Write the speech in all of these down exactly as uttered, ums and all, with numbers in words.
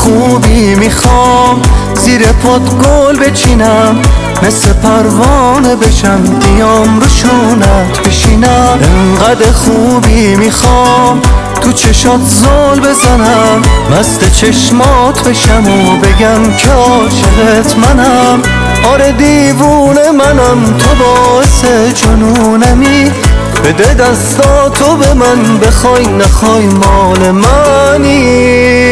خوبی میخوام زیر پات گل بچینم، مثل پروانه بشم بیام رو شونت بشینم. انقدر خوبی میخوام تو چشات زل بزنم، مست چشمات بشم و بگم که عاشقت منم. آره دیوونه منم، تو باعث جنونمی، بده دستاتو به من، بخوای نخوای مال منی.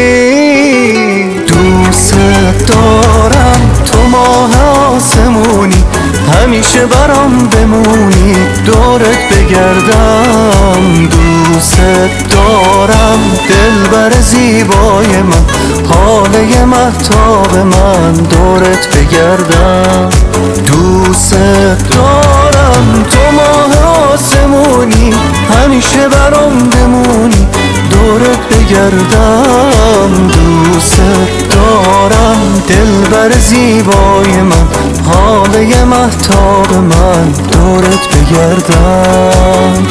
دوست دارم تو ماه آسمونی، همیشه برام بمونی، دورت بگردم. دوست دارم دلبر زیبای من، حاله مهتاب من، دورت بگردم. دوست دارم تو ماه آسمونی، همیشه برام بمونی، دورت بگردم. دوست دارم دلبر زیبای من، حاله مهتاب من، دورت بگردم.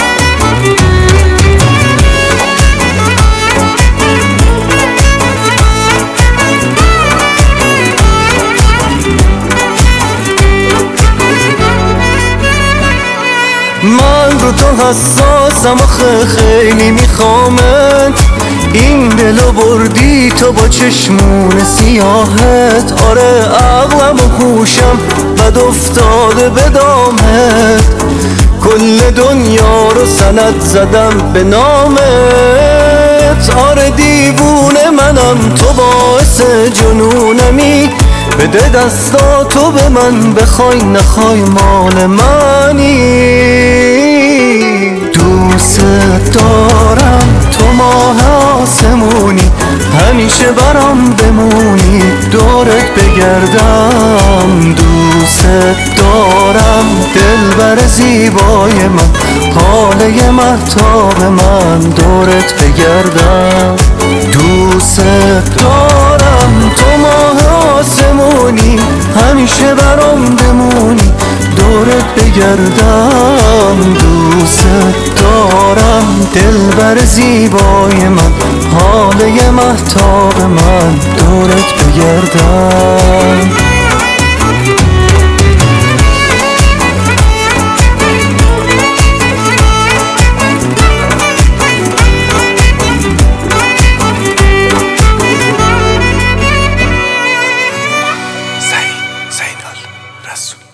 من رو تو حساسم آخه خیلی میخوامت، این دلو بردی تو با چشمون سیاهت. آره عقلم و هوشم بد افتاده به دامت، کل دنیا رو سند زدم به نامت. آره دیوونه منم، تو باعث جنونمی، بده دستاتو به من، بخوای نخوای مال منی. دوست دارم تو ماه آسمونی، همیشه برام بمونی، دورت بگردم. دوست دارم دلبر زیبای من، حاله مهتاب من، دورت بگردم. دوست دارم تو ماه آسمونی، همیشه برام بمونی، دورت بگردم. دوست دارم دلبر زیبای من، حاله مهتاب من، دورت بگردم. زینال رسول.